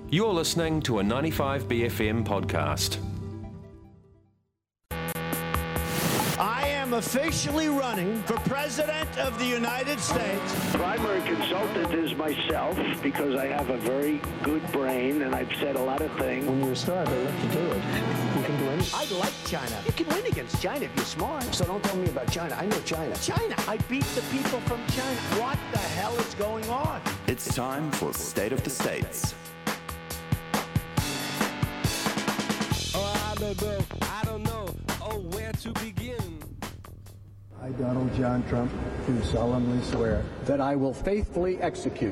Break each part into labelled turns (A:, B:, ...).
A: You're listening to a 95BFM podcast.
B: I am officially running for President of the United States.
C: Primary consultant is myself because I have a very good brain and I've said a lot of things.
D: When you're a star, they let you do it. You can do anything.
B: I like China. You can win against China if you're smart.
D: So don't tell me about China. I know China.
B: China. I beat the people from China. What the hell is going on?
E: It's time for State of the States.
F: I don't know. Oh, where to begin?
G: I, Donald John Trump, do solemnly swear
H: that I will faithfully execute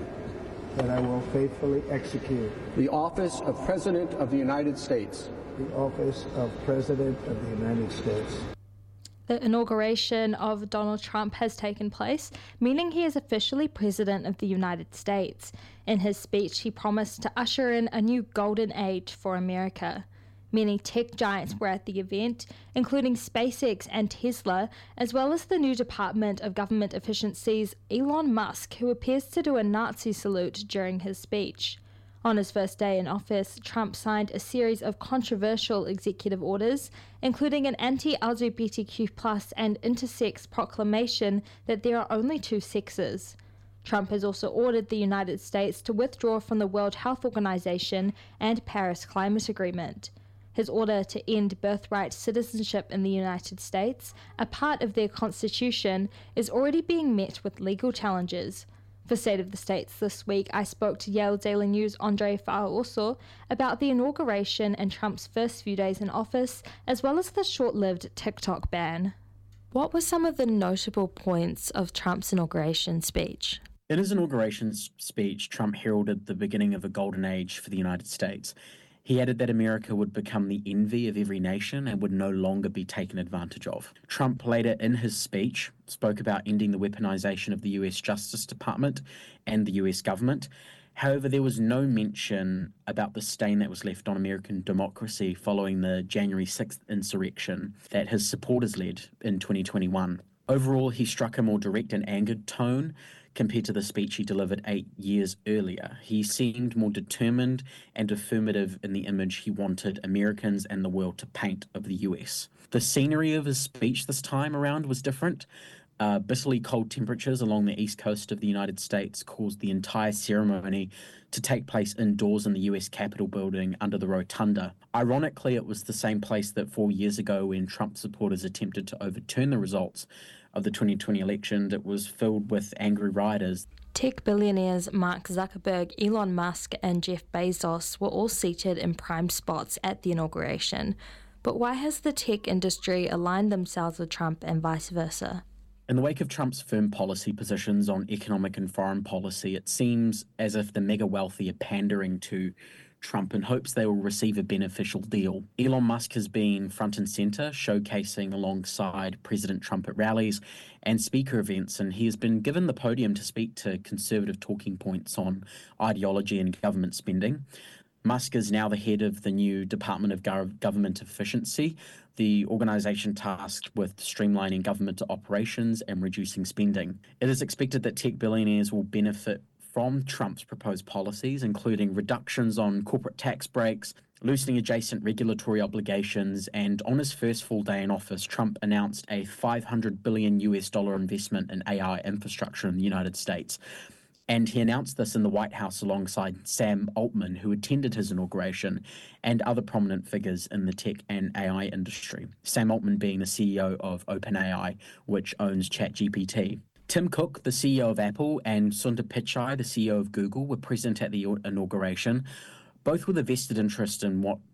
H: the office of President of the United States.
G: The office of President of the United States.
I: The inauguration of Donald Trump has taken place, meaning he is officially President of the United States. In his speech, he promised to usher in a new golden age for America. Many tech giants were at the event, including SpaceX and Tesla, as well as the new Department of Government Efficiency's Elon Musk, who appears to do a Nazi salute during his speech. On his first day in office, Trump signed a series of controversial executive orders, including an anti-LGBTQ+ and intersex proclamation that there are only two sexes. Trump has also ordered the United States to withdraw from the World Health Organization and Paris Climate Agreement. His order to end birthright citizenship in the United States, a part of their constitution, is already being met with legal challenges. For State of the States this week, I spoke to Yale Daily News' Andre Fa'aoso about the inauguration and Trump's first few days in office, as well as the short-lived TikTok ban. What were some of the notable points of Trump's inauguration speech?
J: In his inauguration speech, Trump heralded the beginning of a golden age for the United States. He added that America would become the envy of every nation and would no longer be taken advantage of. Trump later in his speech spoke about ending the weaponization of the US Justice Department and the US government. However, there was no mention about the stain that was left on American democracy following the January 6th insurrection that his supporters led in 2021. Overall, he struck a more direct and angered tone compared to the speech he delivered 8 years earlier. He seemed more determined and affirmative in the image he wanted Americans and the world to paint of the US. The scenery of his speech this time around was different. Bitterly cold temperatures along the east coast of the United States caused the entire ceremony to take place indoors in the US Capitol building under the rotunda. Ironically, it was the same place that 4 years ago, when Trump supporters attempted to overturn the results of the 2020 election, it was filled with angry rioters.
I: Tech billionaires Mark Zuckerberg, Elon Musk, and Jeff Bezos were all seated in prime spots at the inauguration. But why has the tech industry aligned themselves with Trump and vice versa?
J: In the wake of Trump's firm policy positions on economic and foreign policy, it seems as if the mega wealthy are pandering to Trump in hopes they will receive a beneficial deal. Elon Musk has been front and center, showcasing alongside President Trump at rallies and speaker events, and he has been given the podium to speak to conservative talking points on ideology and government spending. Musk is now the head of the new Department of Government Efficiency, the organization tasked with streamlining government operations and reducing spending. It is expected that tech billionaires will benefit from Trump's proposed policies, including reductions on corporate tax breaks, loosening adjacent regulatory obligations, and on his first full day in office, Trump announced a $500 billion investment in AI infrastructure in the United States. And he announced this in the White House alongside Sam Altman, who attended his inauguration, and other prominent figures in the tech and AI industry. Sam Altman being the CEO of OpenAI, which owns ChatGPT. Tim Cook, the CEO of Apple, and Sundar Pichai, the CEO of Google, were present at the inauguration, both with a vested interest in what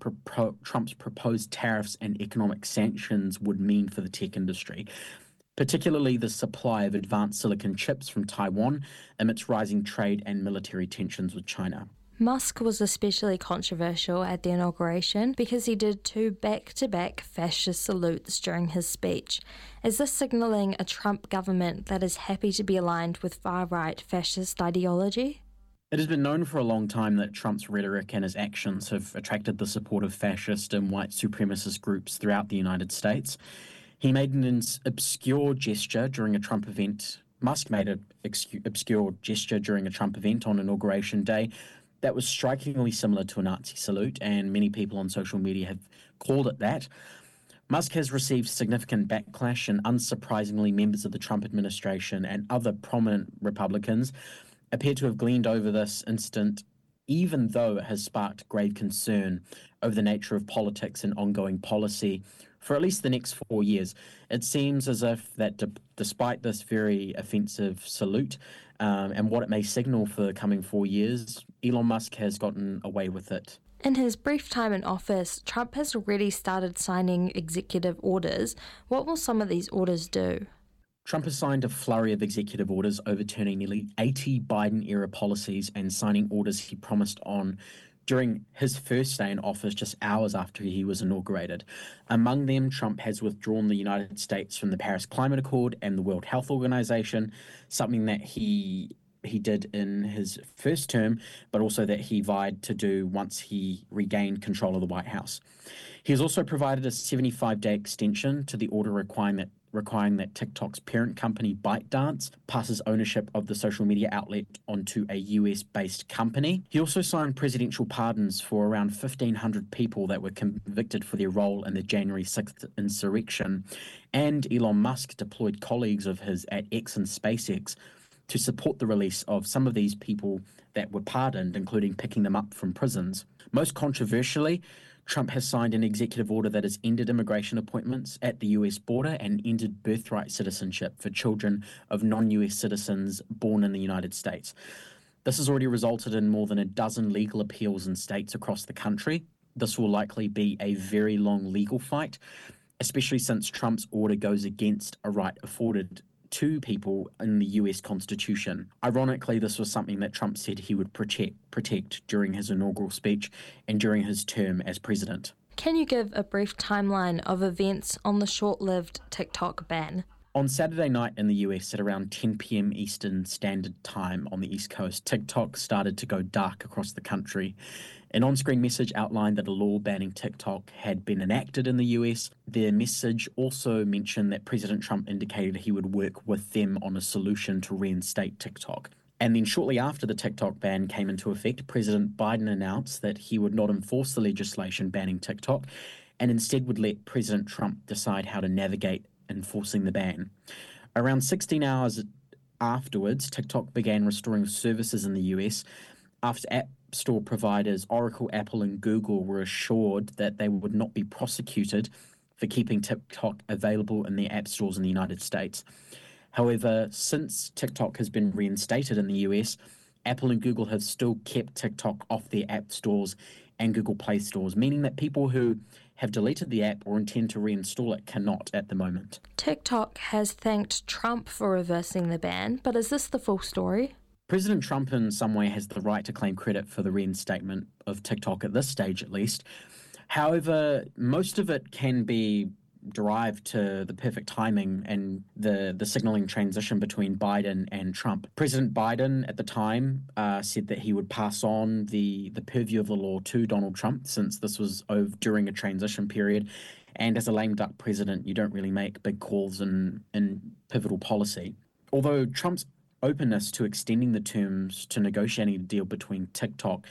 J: Trump's proposed tariffs and economic sanctions would mean for the tech industry, particularly the supply of advanced silicon chips from Taiwan amidst rising trade and military tensions with China.
I: Musk was especially controversial at the inauguration because he did 2 back-to-back fascist salutes during his speech. Is this signalling a Trump government that is happy to be aligned with far-right fascist ideology?
J: It has been known for a long time that Trump's rhetoric and his actions have attracted the support of fascist and white supremacist groups throughout the United States. He made an obscure gesture during a Trump event. Musk made an obscure gesture during a Trump event on Inauguration Day, that was strikingly similar to a Nazi salute, and many people on social media have called it that. Musk has received significant backlash, and unsurprisingly, members of the Trump administration and other prominent Republicans appear to have gleaned over this incident, even though it has sparked grave concern over the nature of politics and ongoing policy for at least the next 4 years. It seems as if that despite this very offensive salute and what it may signal for the coming 4 years, Elon Musk has gotten away with it.
I: In his brief time in office, Trump has already started signing executive orders. What will some of these orders do?
J: Trump has signed a flurry of executive orders overturning nearly 80 Biden-era policies and signing orders he promised on during his first day in office just hours after he was inaugurated. Among them, Trump has withdrawn the United States from the Paris Climate Accord and the World Health Organization, something that he did in his first term, but also that he vowed to do once he regained control of the White House. He has also provided a 75-day extension to the order requiring that TikTok's parent company ByteDance passes ownership of the social media outlet onto a US-based company. He also signed presidential pardons for around 1,500 people that were convicted for their role in the January 6th insurrection. And Elon Musk deployed colleagues of his at X and SpaceX to support the release of some of these people that were pardoned, including picking them up from prisons. Most controversially, Trump has signed an executive order that has ended immigration appointments at the US border and ended birthright citizenship for children of non-US citizens born in the United States. This has already resulted in more than a dozen legal appeals in states across the country. This will likely be a very long legal fight, especially since Trump's order goes against a right afforded to people in the US Constitution. Ironically, this was something that Trump said he would protect during his inaugural speech and during his term as president.
I: Can you give a brief timeline of events on the short-lived TikTok ban?
J: On Saturday night in the US at around 10 p.m. Eastern Standard Time on the East Coast, TikTok started to go dark across the country. An on-screen message outlined that a law banning TikTok had been enacted in the US. Their message also mentioned that President Trump indicated he would work with them on a solution to reinstate TikTok. And then shortly after the TikTok ban came into effect, President Biden announced that he would not enforce the legislation banning TikTok and instead would let President Trump decide how to navigate enforcing the ban. Around 16 hours afterwards, TikTok began restoring services in the US after App Store providers Oracle, Apple, and Google were assured that they would not be prosecuted for keeping TikTok available in their app stores in the United States. However, since TikTok has been reinstated in the US, Apple and Google have still kept TikTok off their app stores and Google Play stores, meaning that people who have deleted the app or intend to reinstall it cannot at the moment.
I: TikTok has thanked Trump for reversing the ban, but is this the full story?
J: President Trump in some way has the right to claim credit for the reinstatement of TikTok at this stage at least. However, most of it can be derived to the perfect timing and the signaling transition between Biden and Trump. President Biden at the time said that he would pass on the purview of the law to Donald Trump, since this was during a transition period. And as a lame duck president, you don't really make big calls in pivotal policy. Although Trump's openness to extending the terms to negotiating a deal between TikTok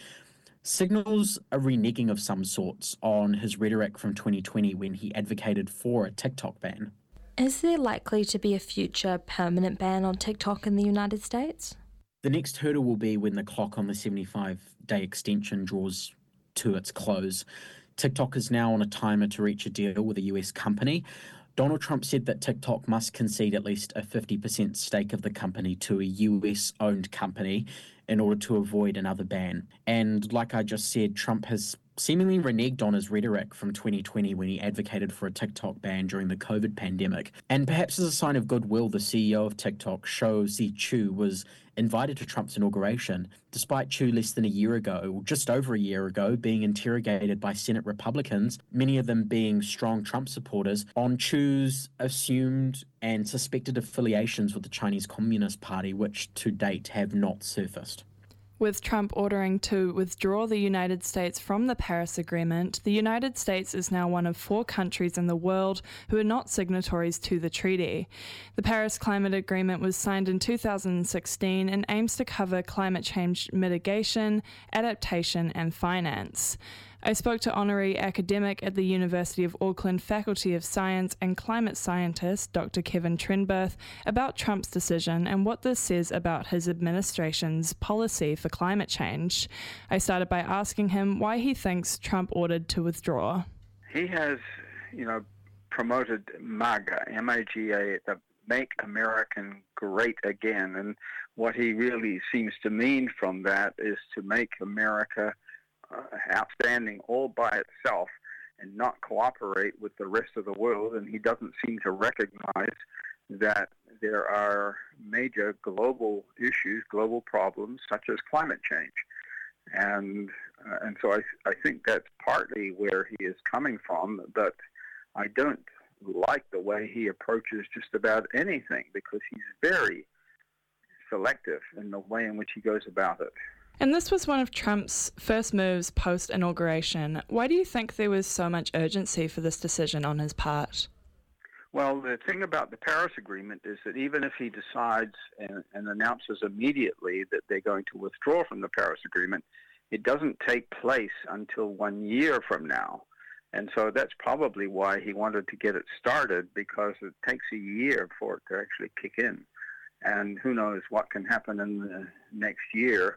J: signals a reneging of some sorts on his rhetoric from 2020 when he advocated for a TikTok ban.
I: Is there likely to be a future permanent ban on TikTok in the United States?
J: The next hurdle will be when the clock on the 75-day extension draws to its close. TikTok is now on a timer to reach a deal with a US company. Donald Trump said that TikTok must concede at least a 50% stake of the company to a US-owned company in order to avoid another ban. And like I just said, Trump has seemingly reneged on his rhetoric from 2020 when he advocated for a TikTok ban during the COVID pandemic. And perhaps as a sign of goodwill, the CEO of TikTok, Shou Zi Chew, was invited to Trump's inauguration, despite Chew less than a year ago, or just over a year ago, being interrogated by Senate Republicans, many of them being strong Trump supporters, on Chew's assumed and suspected affiliations with the Chinese Communist Party, which to date have not surfaced.
K: With Trump ordering to withdraw the United States from the Paris Agreement, the United States is now one of 4 countries in the world who are not signatories to the treaty. The Paris Climate Agreement was signed in 2016 and aims to cover climate change mitigation, adaptation, and finance. I spoke to honorary academic at the University of Auckland Faculty of Science and climate scientist Dr. Kevin Trenberth about Trump's decision and what this says about his administration's policy for climate change. I started by asking him why he thinks Trump ordered to withdraw.
L: He has, promoted MAGA, M-A-G-A, the Make American Great Again, and what he really seems to mean from that is to make America outstanding all by itself and not cooperate with the rest of the world, and he doesn't seem to recognize that there are major global issues, global problems such as climate change, and so I think that's partly where he is coming from, but I don't like the way he approaches just about anything because he's very selective in the way in which he goes about it.
K: And this was one of Trump's first moves post-inauguration. Why do you think there was so much urgency for this decision on his part?
L: Well, the thing about the Paris Agreement is that even if he decides and announces immediately that they're going to withdraw from the Paris Agreement, it doesn't take place until 1 year from now. And so that's probably why he wanted to get it started, because it takes a year for it to actually kick in. And who knows what can happen in the next year.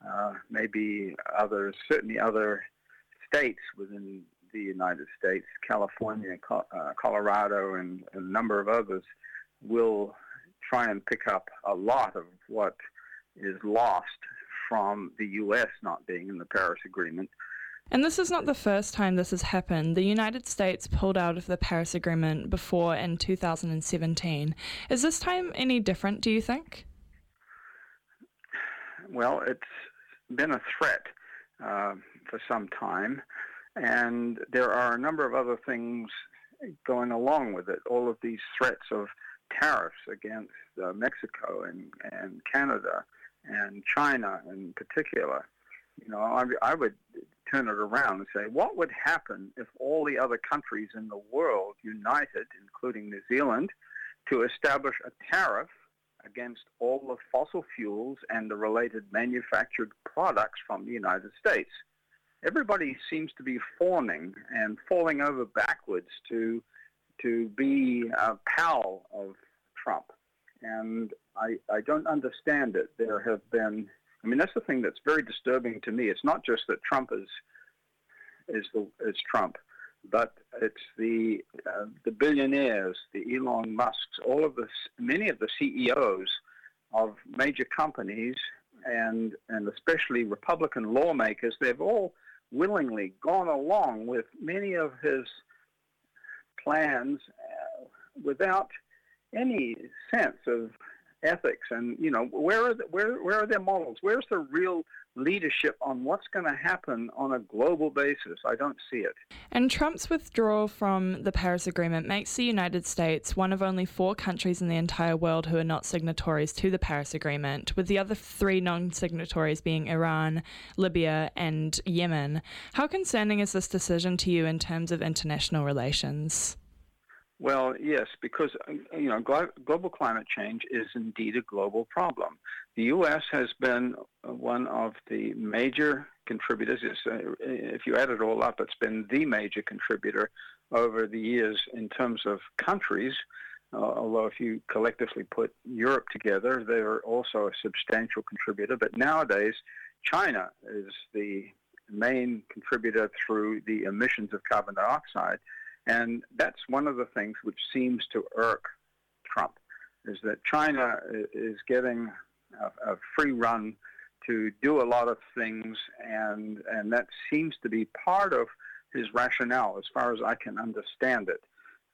L: Maybe certainly other states within the United States, California, Colorado, and a number of others, will try and pick up a lot of what is lost from the U.S. not being in the Paris Agreement.
K: And this is not the first time this has happened. The United States pulled out of the Paris Agreement before in 2017. Is this time any different, do you think?
L: Well, it's been a threat for some time, and there are a number of other things going along with it. All of these threats of tariffs against Mexico and Canada and China in particular. I would turn it around and say, what would happen if all the other countries in the world united, including New Zealand, to establish a tariff against all the fossil fuels and the related manufactured products from the United States? Everybody seems to be fawning and falling over backwards to be a pal of Trump. And I don't understand it. There have been, that's the thing that's very disturbing to me. It's not just that Trump is Trump, but it's the billionaires, the Elon Musks, many of the CEOs of major companies, and especially Republican lawmakers. They've all willingly gone along with many of his plans without any sense of ethics. And where are their models? Where's the real leadership on what's going to happen on a global basis? I don't see it.
K: And Trump's withdrawal from the Paris Agreement makes the United States one of only 4 countries in the entire world who are not signatories to the Paris Agreement, with the other 3 non-signatories being Iran, Libya, and Yemen. How concerning is this decision to you in terms of international relations?
L: Well, yes, because global climate change is indeed a global problem. The U.S. has been one of the major contributors. If you add it all up, it's been the major contributor over the years in terms of countries, although if you collectively put Europe together, they're also a substantial contributor. But nowadays, China is the main contributor through the emissions of carbon dioxide. And that's one of the things which seems to irk Trump, is that China is getting a free run to do a lot of things, and that seems to be part of his rationale, as far as I can understand it.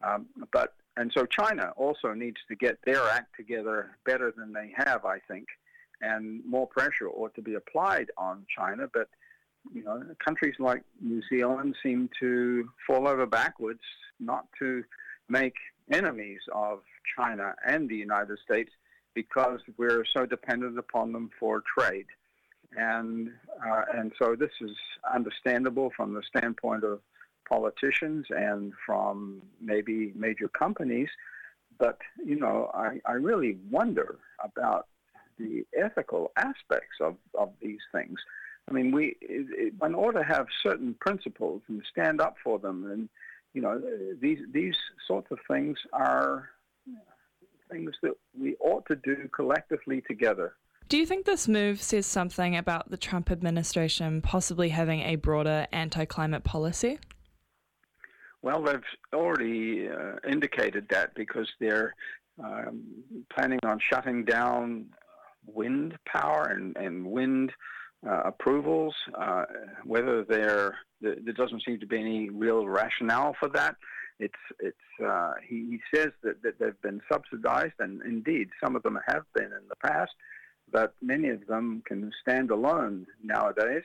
L: And so China also needs to get their act together better than they have, I think, and more pressure ought to be applied on China. But countries like New Zealand seem to fall over backwards not to make enemies of China and the United States because we're so dependent upon them for trade. And so this is understandable from the standpoint of politicians and from maybe major companies. But, I really wonder about the ethical aspects of these things. I mean, in order to have certain principles and stand up for them, and, these sorts of things are things that we ought to do collectively together.
K: Do you think this move says something about the Trump administration possibly having a broader anti-climate policy?
L: Well, they've already indicated that because they're planning on shutting down wind power and wind approvals. Whether there doesn't seem to be any real rationale for that. He says that they've been subsidized, and indeed some of them have been in the past, but many of them can stand alone nowadays.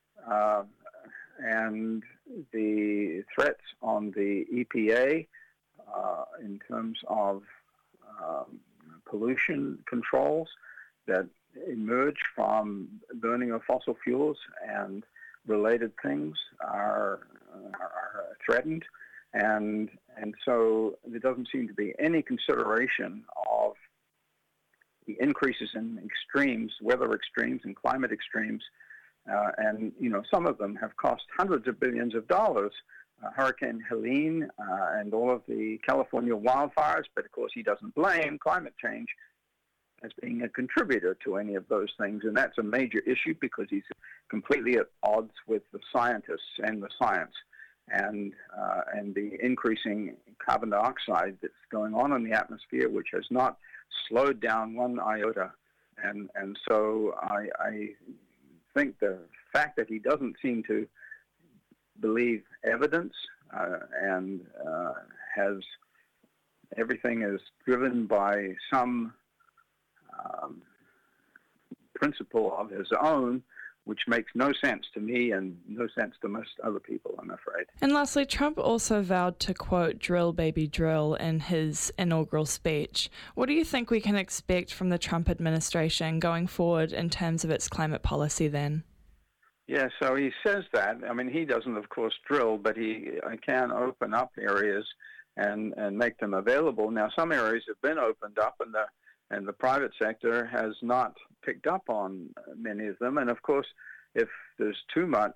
L: And the threats on the EPA in terms of pollution controls that emerge from burning of fossil fuels and related things are threatened. And so there doesn't seem to be any consideration of the increases in extremes, weather extremes and climate extremes. And some of them have cost hundreds of billions of dollars. Hurricane Helene and all of the California wildfires, but of course he doesn't blame climate change as being a contributor to any of those things. And that's a major issue because he's completely at odds with the scientists and the science. And the increasing carbon dioxide that's going on in the atmosphere, which has not slowed down one iota. And so I think the fact that he doesn't seem to believe evidence and has everything is driven by some principle of his own, which makes no sense to me and no sense to most other people, I'm afraid.
K: And lastly, Trump also vowed to, quote, drill, baby, drill in his inaugural speech. What do you think we can expect from the Trump administration going forward in terms of its climate policy then?
L: Yeah, so he says that. I mean, he doesn't, of course, drill, but he can open up areas and make them available. Now, some areas have been opened up, and the private sector has not picked up on many of them. And of course, if there's too much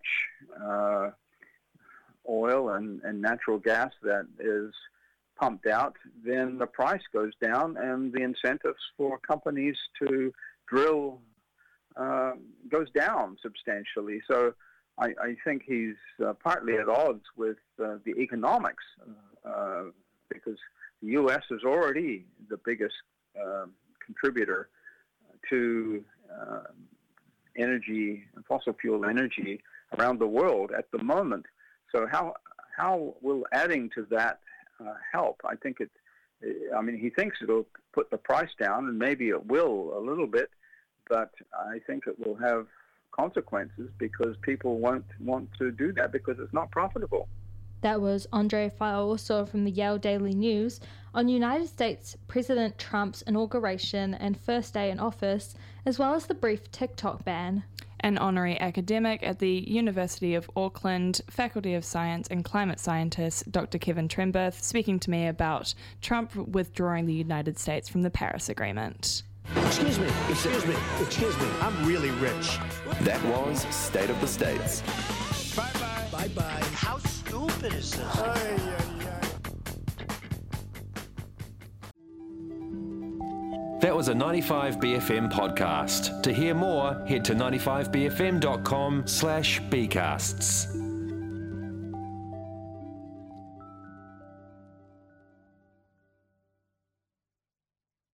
L: oil and natural gas that is pumped out, then the price goes down and the incentives for companies to drill goes down substantially. So I think he's partly at odds with the economics because the U.S. is already the biggest contributor to energy, fossil fuel energy around the world at the moment. So how will adding to that help? I think he thinks it'll put the price down, and maybe it will a little bit, but I think it will have consequences because people won't want to do that because it's not profitable.
I: That was Andre Faioso from the Yale Daily News on United States President Trump's inauguration and first day in office, as well as the brief TikTok ban.
K: An honorary academic at the University of Auckland, Faculty of Science and climate scientist Dr. Kevin Trenberth, speaking to me about Trump withdrawing the United States from the Paris Agreement.
B: Excuse me, I'm really rich.
E: That was State of the States.
B: Bye-bye. Bye-bye. How stupid is this?
A: That was a 95BFM podcast. To hear more, head to 95bfm.com/bcasts.